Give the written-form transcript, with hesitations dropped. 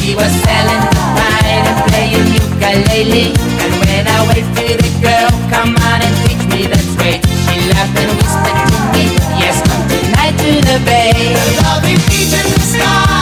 She was selling the pine and playing ukulele. And when I waved to the girl, come on and teach me the trade, she laughed and whispered to me, yes, come tonight to the bay. The lovely beach in the sky.